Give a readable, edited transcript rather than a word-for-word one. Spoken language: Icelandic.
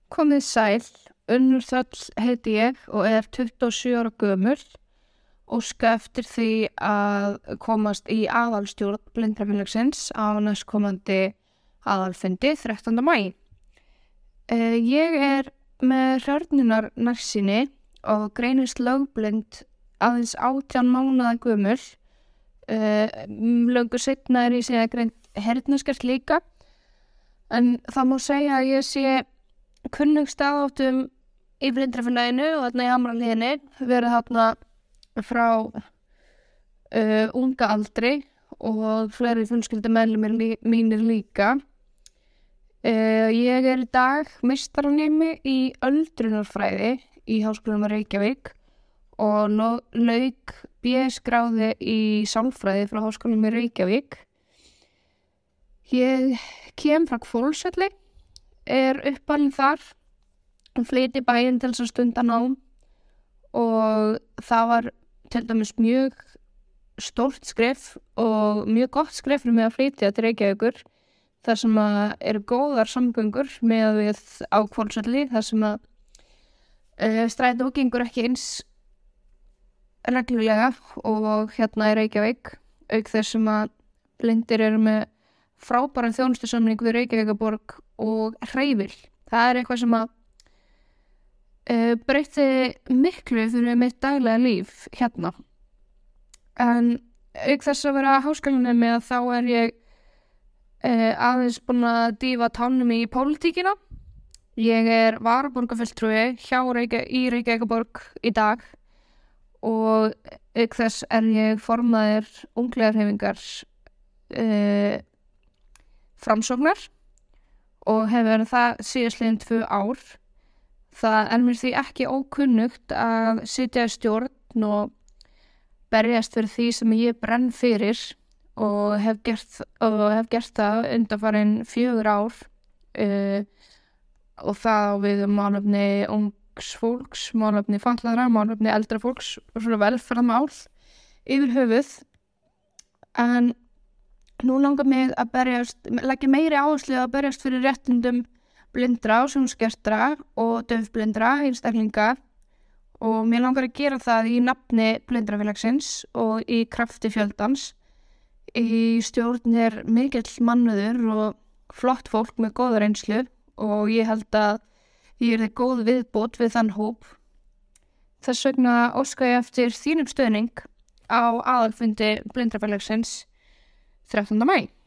Komið sæl, Unnur Þöll heiti ég og 27 ára gömul. Óska eftir því að komast í aðalstjórn Blindrafélagsins á næstkomandi aðalfundi 13. maí. Ég með hrörnunar nærsýni og greinist lögblind aðeins 18 mánaða gömul. Löngu seinna ég síðan greint heyrnarskert líka. En það má segja að ég sé kunnug staðáttum í Blindrafélaginu og þarna í Hamraliðinni, verið þarna frá unga aldri og fleiri fjölskyldumeðlimir mínir líka. Ég í dag meistaranemi í öldrunarfræði í Háskólanum í Reykjavík og lauk BS-gráði í sálfræði frá Háskólanum í Reykjavík. Ég kem frá Hvolsvelli, uppalinn þar, flyt í bæinn til þess að stunda nám og það var til dæmis mjög stórt skref og mjög gott skref fyrir mig að flytja til Reykjavíkur þar sem eru góðar samgöngur með við á Hvolsvelli, þar sem strætó gengur ekki eins reglulega og hérna í Reykjavík, auk þess sem blindir eru með frábæran þjónustusamning við Reykjavíkurborg og Hreyfil. Það eitthvað sem breytti miklu fyrir mitt daglega líf hérna. En auk þess að vera háskólanemi þá ég aðeins búin að dýfa tánum í pólitíkina. Ég varaborgarfulltrúi í Reykjavíkurborg í dag og auk þess ég formaður ungliðahreyfingar Framsóknar og hef verið það síðastliðin 2 ár. Það mér því ekki ókunnugt að sitja í stjórn og berjast fyrir því sem ég brenn fyrir og hef gert það undanfarin 4 ár og það við málefni ungs fólks, málefni fatlaðra, málefni eldra fólks og svona velferðarmál yfir höfuð. En nú langar mig að leggja meiri áherslu að berjast fyrir réttindum blindra og sjónskertra og daufblindra einstaklinga og mér langar að gera það í nafni Blindrafélagsins og í krafti fjöldans. Í stjórn mikill mannauður og flott fólk með góða reynslu og ég held að ég yrði góð viðbót við þann hóp. Þess vegna óska ég eftir þínum stuðning á aðalfundi Blindrafélagsins 13. maí.